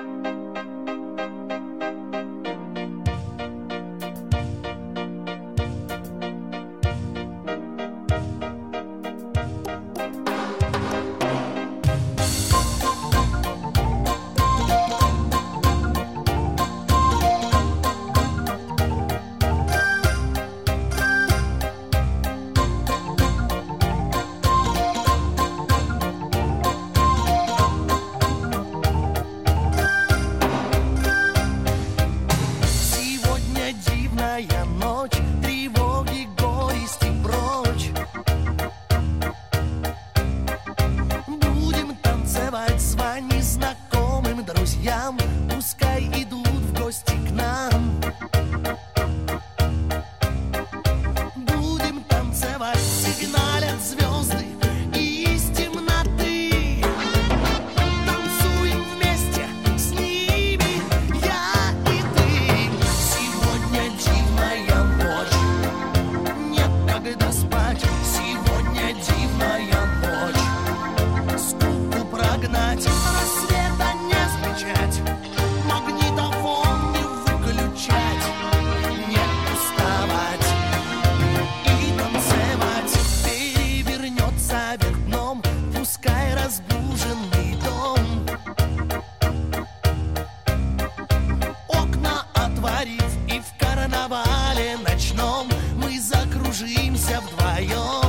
Ночь, тревоги, горести прочь. Будем танцевать, звони знакомым друзьям, пускай идут в гости к нам. Будем танцевать, сигналят звезды из темноты. Танцуем вместе с ними, я и ты. Сегодня дивная ночь, некогда спать. Сегодня дивная ночь, скуку прогнать, рассвета не встречать, магнитофон не выключать, не уставать и танцевать. Перевернется вверх дном, пускай разбуженный дом. Окна отворив, и в карнавале ночном мы закружимся вдвоем.